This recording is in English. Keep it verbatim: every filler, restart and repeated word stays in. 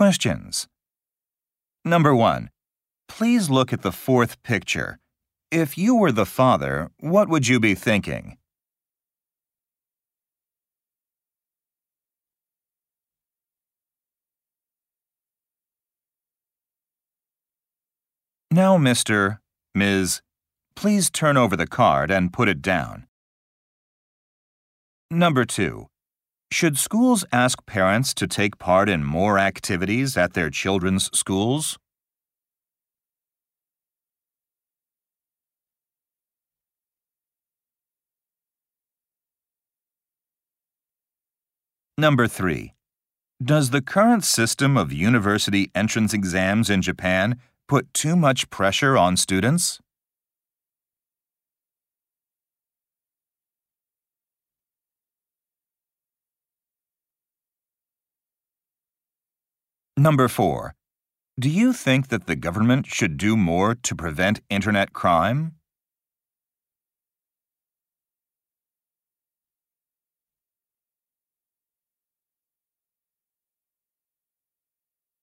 Questions. Number one. Please look at the fourth picture. If you were the father, what would you be thinking? Now, Mister, Miz, please turn over the card and put it down. Number two. Should schools ask parents to take part in more activities at their children's schools? Number three. Does the current system of university entrance exams in Japan put too much pressure on students? Number four. Do you think that the government should do more to prevent internet crime?